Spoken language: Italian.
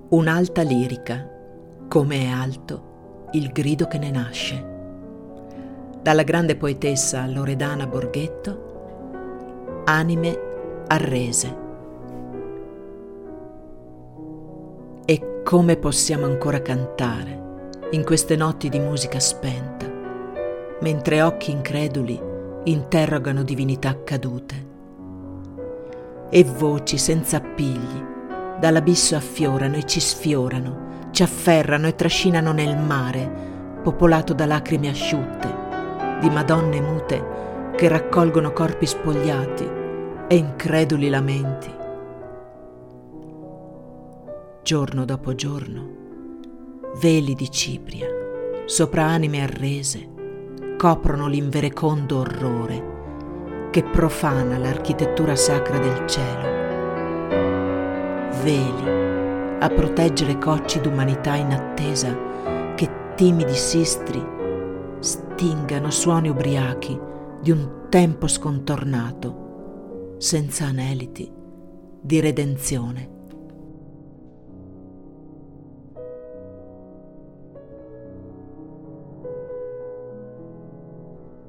Un'alta lirica, come è alto il grido che ne nasce. Dalla grande poetessa Loredana Borghetto, Anime arrese. E come possiamo ancora cantare in queste notti di musica spenta, mentre occhi increduli interrogano divinità cadute, e voci senza appigli dall'abisso affiorano e ci sfiorano, ci afferrano e trascinano nel mare popolato da lacrime asciutte, di madonne mute che raccolgono corpi spogliati e increduli lamenti. Giorno dopo giorno, veli di cipria, sopra anime arrese, coprono l'inverecondo orrore che profana l'architettura sacra del cielo. Veli a proteggere cocci d'umanità in attesa che timidi sistri stingano suoni ubriachi di un tempo scontornato, senza aneliti di redenzione.